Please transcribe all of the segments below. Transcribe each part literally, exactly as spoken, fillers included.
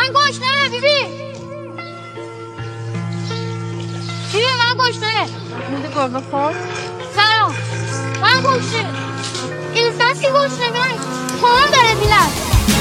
من گشنه بیبی بیبی من گشنه میده گربه خور سلام من گشنه این ساس که گشنه من خورم داره میلد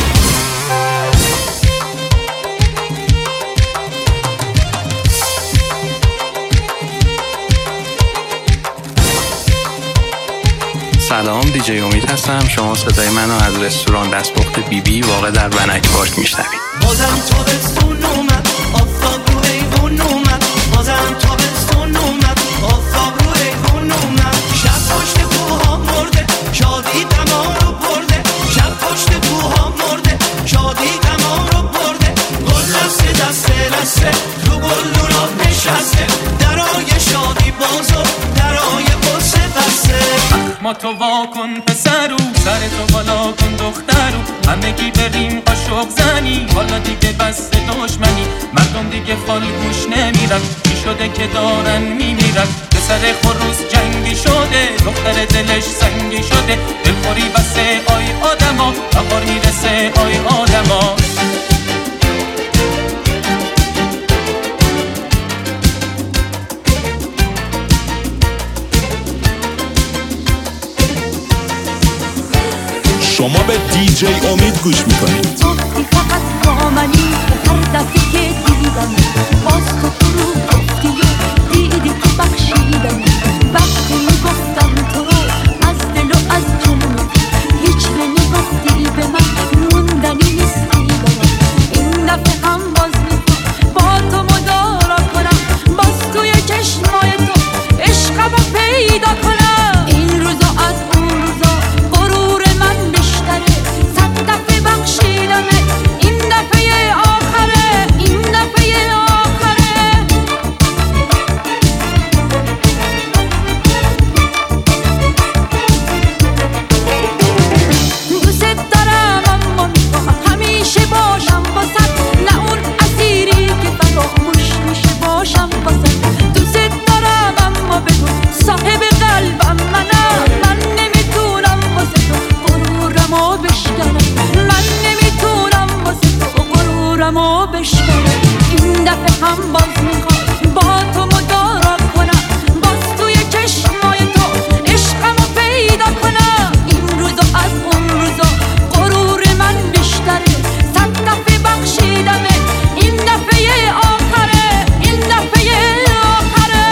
سلام، دیجی امید هستم. شما صدای منو از رستوران دستپخت بی بی واقع در بنک پارک میشنوید. بازم تابستون اومد، آفتاب رو ایوون اومد. بازم تابستون اومد، آفتاب رو ایوون اومد. شب پشت کوها مرده، شادی دما رو برده. شب پشت کوها مرده، شادی دما رو برده. گل دسته دسته دسته رو گلدونا نشسته. درای شادی بازو، درای قصه بسته. ما تو واکن پسرو، سر تو بالا کن دخترو. همگی بریم قاشق زنی، حالا دیگه بس دشمنی. مردم دیگه فالگوش نمیرن، چی شده که دارن میمیرن. پسر خروس جنگی شده، دختر دلش سنگی شده. دلخوری بسه آی آدما، بهار میرسه آی آدما. شما به دیجی امید گوش میکنید. گفتی فقط با منی، هر دفعه که دیدم باز تو فرو گفتی و دیدی که بخشیدم. وقتی میگفتم تو رو از دل و از جنون، هیچ نمیگفتی به من موندنی نیستی برام. این دفعه هم باز میخوام با تو مدارا کنم، باز توی چشمای تو عشقمو پیدا کنم. این روزا از اون روزا غرور من بیشتره، صد دفعه بخشیدمه، این دفعه آخره، این دفعه آخره. دوست دارم اما میخوام همیشه باشم باسد، نه اون اسیری که فراموش میشه باشم باسد. دوست دارم اما بگو صاحب قلبم منم، من نمیتونم واسه تو غرورمو بشکنم. من نمیتونم واسه تو غرورمو بشکنم. این دفعه هم باز میخوام با تو مدارا کنم، باز توی چشمای تو عشقمو پیدا کنم. این روزا از اون روزا غرور من بیشتره، صد دفعه بخشیدمه، این دفعه آخره، این دفعه آخره.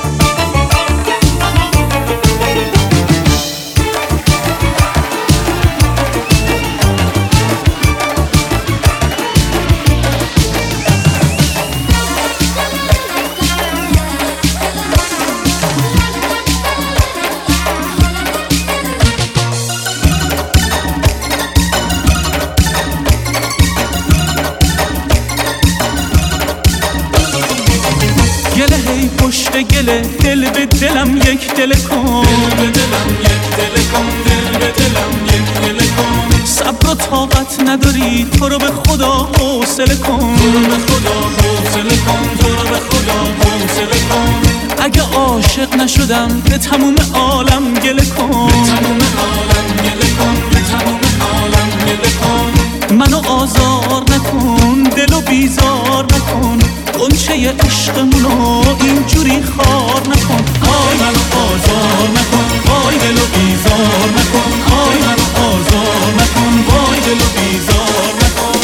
گله هی پشت گله، دل به دلم یک دل کن. دل به دلم یک دل کن، دل به دلم یک دل کن. صبر و طاقت نداری، تو رو به خدا حوصله کن. تو رو به خدا حوصله کن، تو رو به خدا حوصله کن. اگه عاشق نشدم به تموم عالم گله کن. به تموم عالم گله کن، به تموم عالم گله کن. منو آزار نکن، دلو بیزار نکن. قنچه عشقمونو اینجوری خار نکن. آی منو آزار نکن، آی دلو بیزار نکن. آی منو آزار نکن، وای دلو بیزار نکن.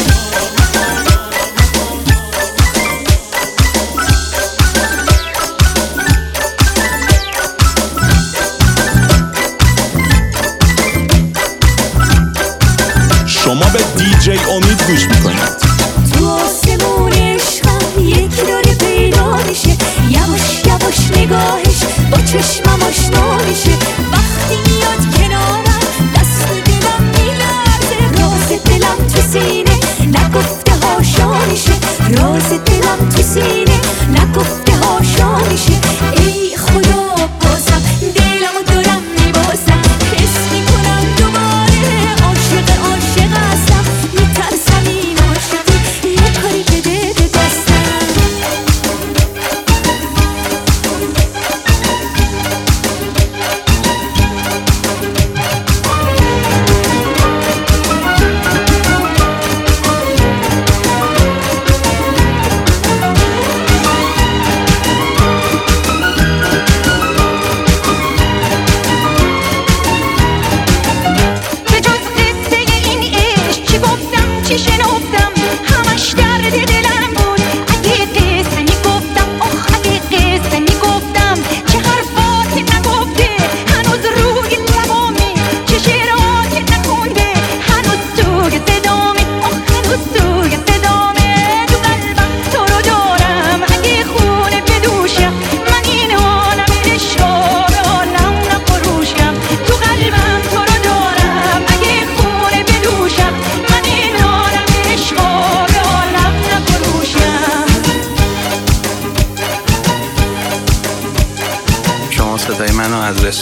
شما به دیجی امید گوش میکنید. تو آسمون عشقم یکی داره پیدا میشه، یواش یواش نگاهش با چشمم آشنا میشه. وقتی میاد کنارم دست دلم میلرزه، راز دلم تو سینه نگفته هاشا میشه. راز دلم تو سینه نگفته هاشا میشه. ای خدا بازم دلمو دارم میبازم، حس میکنم دوباره عاشق عاشق هستم. میترسم این عاشقی یه کاری بده به دستم.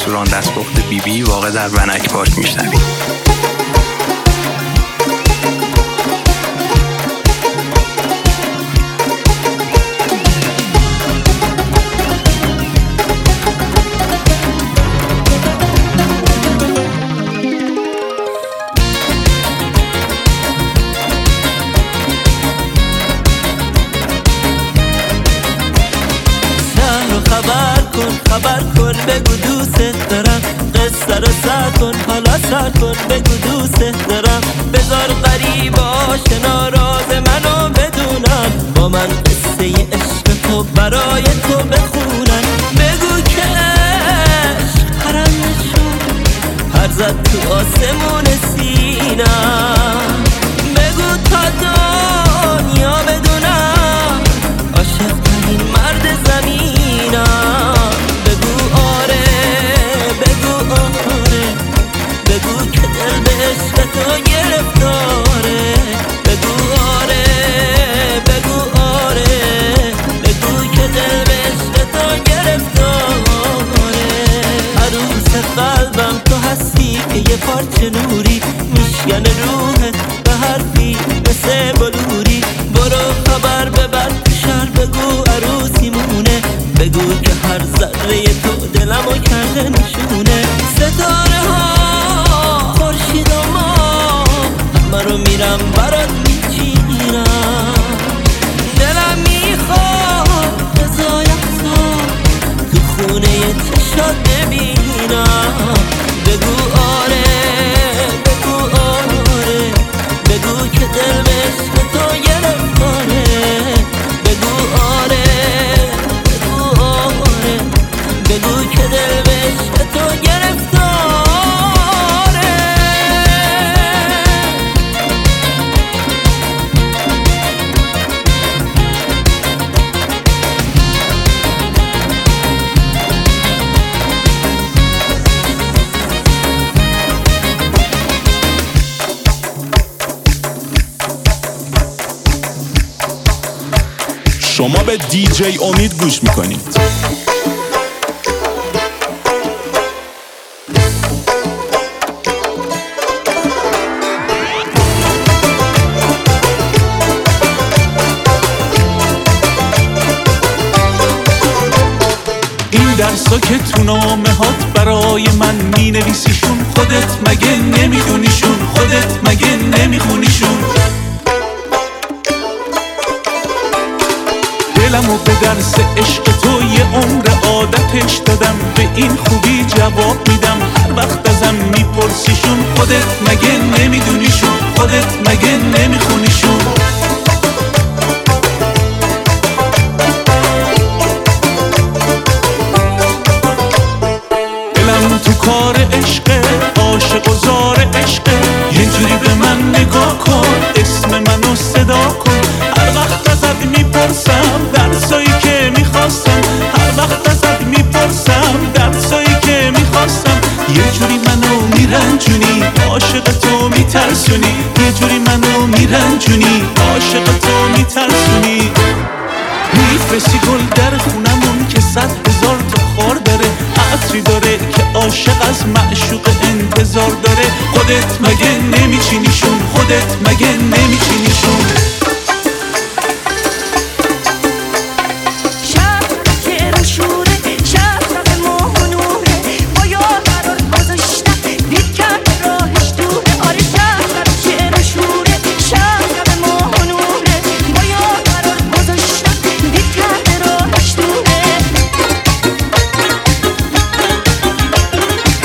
رستوران دستپخت بی بی واقع در ونک پارک میشنوید. خبر کن خبر کن بگو دوست دارم، قصه رو سر کن حالا سر کن بگو دوست دارم، بذار غریب آشنا راز منو بدونن، با من قصه عشق تو برای تو بخونن، بگو که عشق حرم نشد پر زد تو آسمون سینم، بگو تا دنیا بدونم عاشق ترین مرد زمینم، بگو آره بگو آره بگو که دل به عشق تو گرفتاره، بگو آره بگو آره بگو که دل به عشق تو گرفتاره، عروس قلبم تو هستی که یه پارچه نوری میشکنه روحت به حرفی مثل بلوری، برو خبر ببر شهر بگو عروسی مونه، بگو که هر ذره تو دلمو کرده نشونه، ستاره ها خورشید و ما همه رو میرم برات میچینم، دلم میخواد رضایت تو خونه چشات ببینم، بگو آره بگو آره بگو که دل به عشق تو گرفتاره، بگو آره بگو آره بگو که دل به عشق تو گرفتاره. شما به دیجی امید گوش میکنید. این درسا که تو نامه هات برای من مینویسیشون، خودت مگه نمیدونیشون؟ خودت مگه نمیخونیشون؟ دلمو به درس عشق تو یه عمر عادتش دادم، به این خوبی جواب میدم هر وقت ازم میپرسیشون، خودت مگه نمیدونیشون؟ خودت مگه نمیخونیشون؟ دلم تو کار عشقه، عاشق و زار عشقه، یه جوری به من نگاه کن، اسم منو صدا کن، هر وقت ازت میپرسم درسایی که میخواستم، هر وقت ازت میپرسم درسایی که میخواستم، یه جوری منو میرنجونی عاشق تو میترسونی، یه جوری منو میرنجونی عاشق تو میترسونی، میفرستی گل در خونمون که صد هزار تا خار داره، عطری داره که عاشق از معشوق انتظار داره، خودت مگه نمیچینیشون؟ خودت مگه نمیچینیشون؟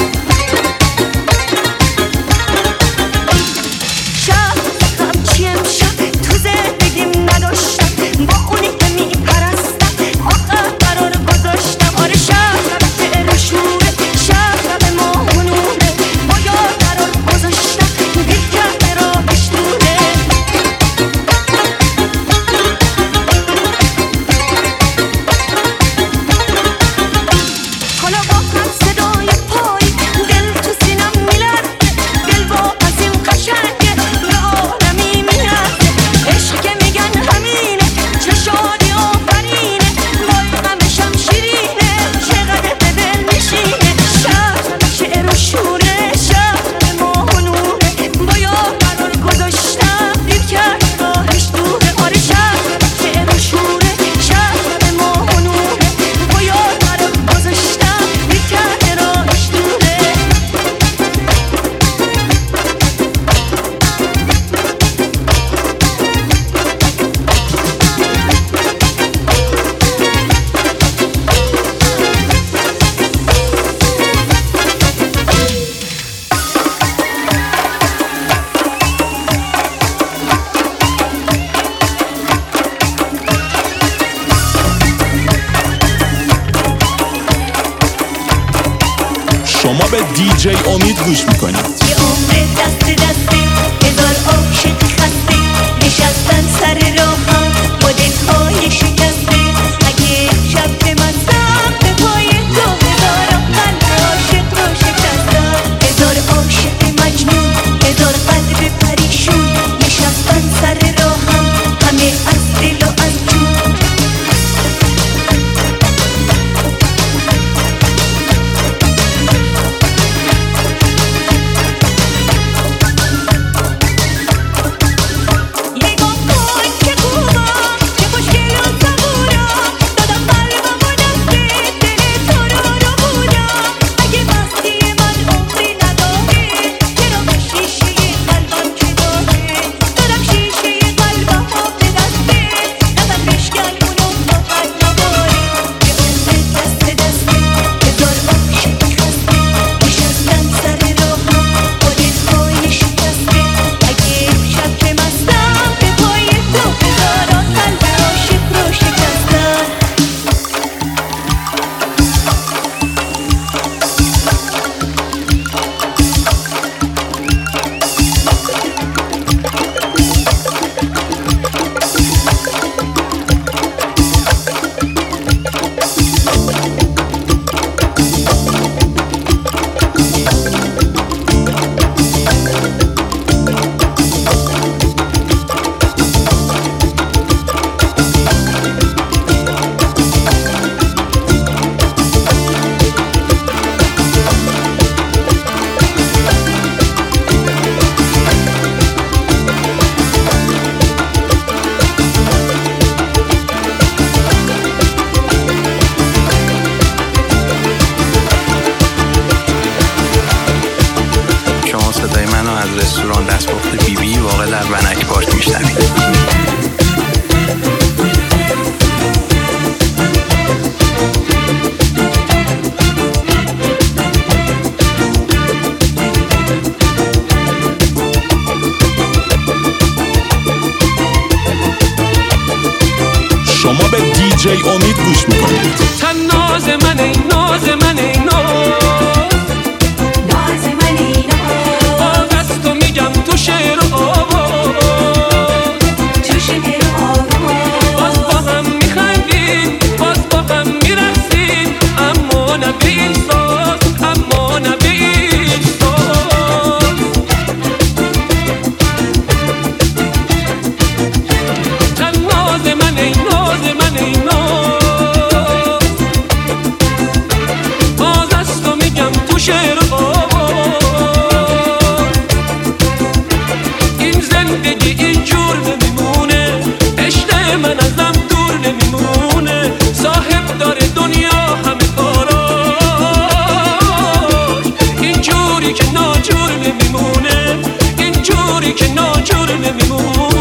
شهر همچی دیجی امید گوش میکنید. یه عمر دست دسته هزار عاشق خسته نشستن سر راهم با دلهای شکسته. اگه شب که مستم به پای تو هزارم قلب عاشق رو شکستم. هزار عاشق مجنون هزار قلب پریشون نشستن سر راهم همه از دل و از جون. رستوران دستپخت بی بی واقع در ونک پارک میشنوید. شما به دیجی امید گوش میکنید. تن ناز من ای ناز من ای ناز ناز من ای ناز باز از تو میگم تو شعر و آواز تو شعر و آواز باز با هم میخندیم باز با هم میرقصیم اما نه به این ساز اما نه به این ساز تن ناز من ای ناز من ای ناز باز از تو میگم تو شعر و آواز این زندگی اینجور نمیمونه عشق من ازم دور نمیمونه صاحب داره دنیا همه کاراش اینجوری که ناجور نمیمونه اینجوری که ناجور نمیمونه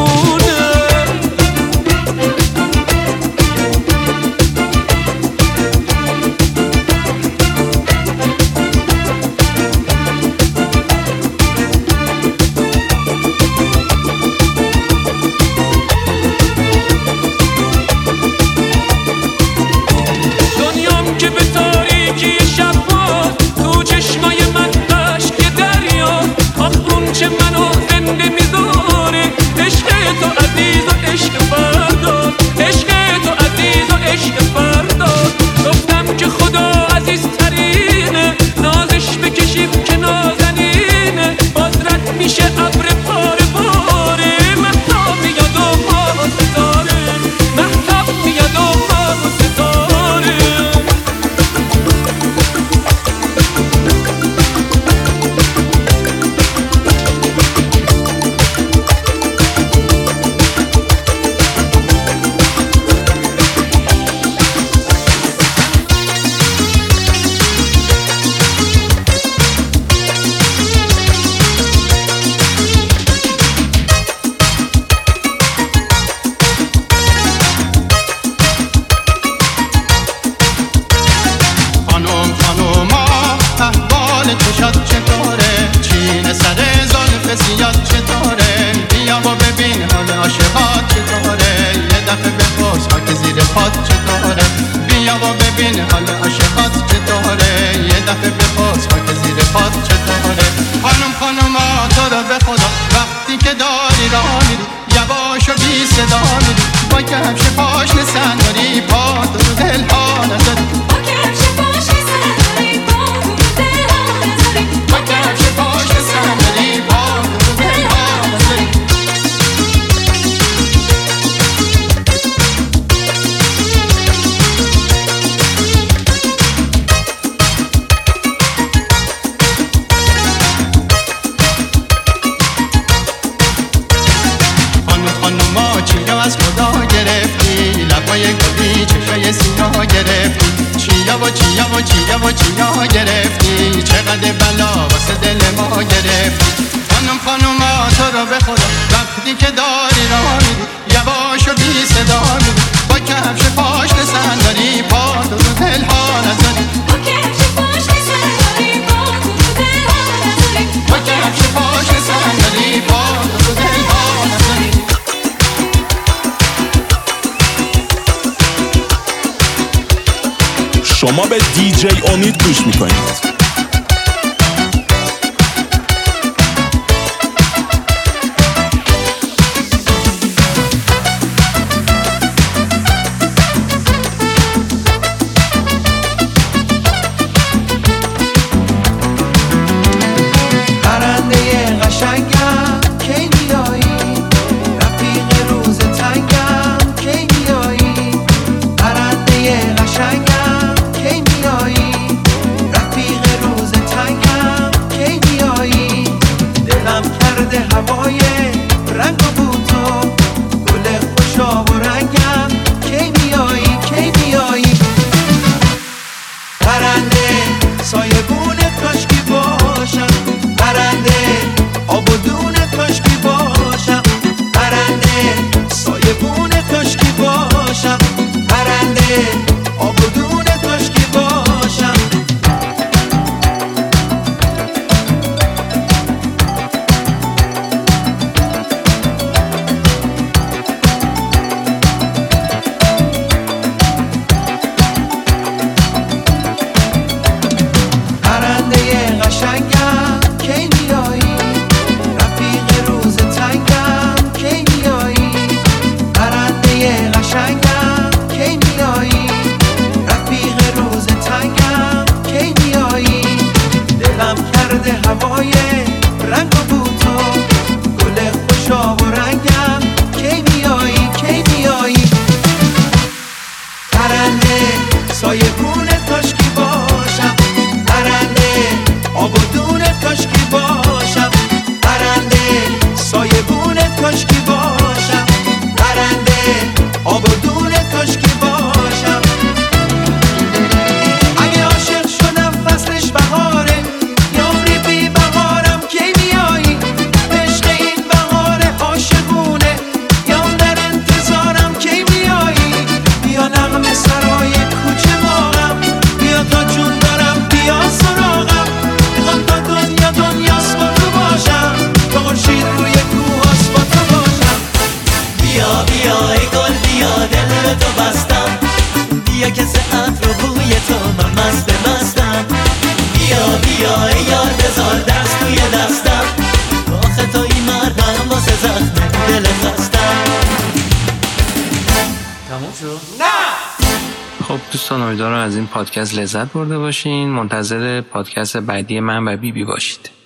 و چیا و چیا و چیا گرفتی، چقدر بلا واسه دل ما گرفتی. خانم خانوما تو رو به خدا وقتی که داری راه میری یواش و بی صدا میری، با کفش پاشن صندلی پا تو رو دل ها نذاری، با کفش پاشن صندلی پا تو رو دل ها نذاری، با کفش پاشن صندلی پا تو رو دل ها نذاری. شما به دیجی امید گوش میکنید. خب دوستان امیدوارم از این پادکست لذت برده باشین. منتظر پادکست بعدی من و بیبی باشید.